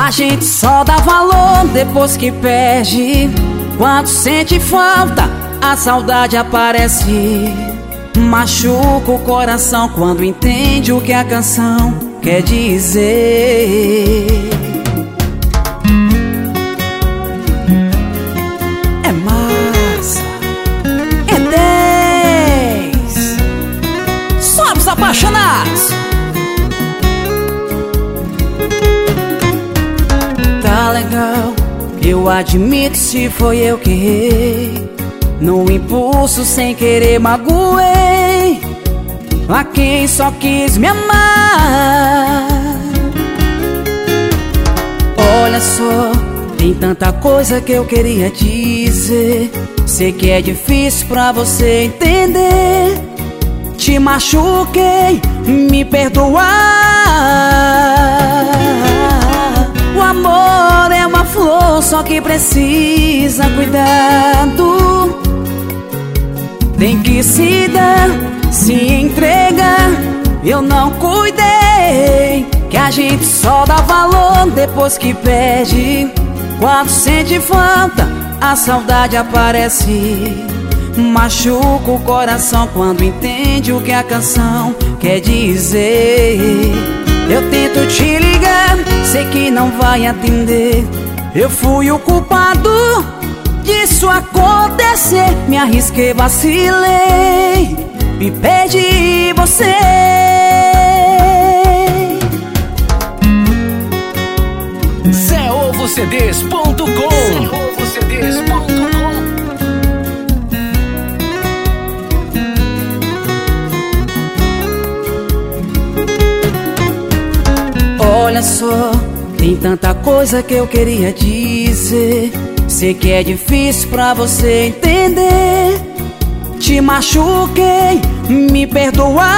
A gente só dá valor depois que perde. Quando sente falta, a saudade aparece. Machuca o coração quando entende o que a canção quer dizer. É massa, é 10. Sobe os apaixonados. Tá legal, eu admito se foi eu que errei. No impulso sem querer magoei a quem só quis me amar. Olha só, tem tanta coisa que eu queria dizer. Sei que é difícil pra você entender. Te machuquei, me perdoar. O amor é uma flor, só que precisa cuidado. Tem que se dar, se entregar. Eu não cuidei, que a gente só dá valor depois que perde. Quando sente falta, a saudade aparece. Machuca o coração quando entende o que a canção quer dizer. Eu tento te ligar, sei que não vai atender. Eu fui o culpado disso acontecer. Me arrisquei, vacilei e perdi você. ZeOvoCDs.com. Olha só, tem tanta coisa que eu queria dizer. Sei que é difícil pra você entender. Te machuquei, me perdoar.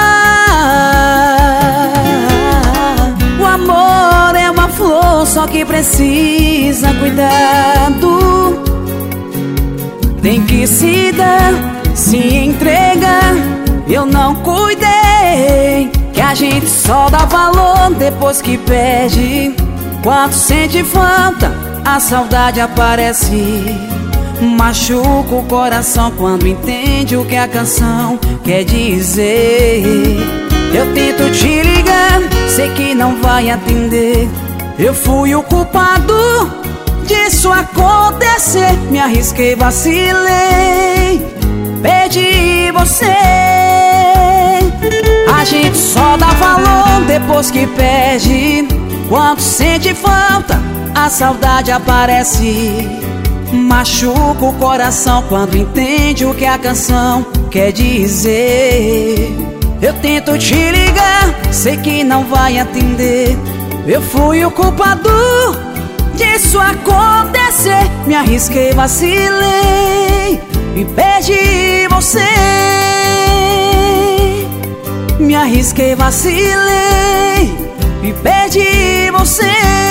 O amor é uma flor, só que precisa cuidado. Tem que se dar, se entregar. Eu não cuidei, que a gente só dá valor depois que perde. Quando sente falta, a saudade aparece. Machuca o coração quando entende o que a canção quer dizer. Eu tento te ligar, sei que não vai atender. Eu fui o culpado disso acontecer. Me arrisquei, vacilei, perdi você. A gente só dá valor depois que perde. Quando sente falta, a saudade aparece. Machuca o coração quando entende o que a canção quer dizer. Eu tento te ligar, sei que não vai atender. Eu fui o culpado disso acontecer. Me arrisquei, vacilei e perdi você. Me arrisquei, vacilei e perdi você.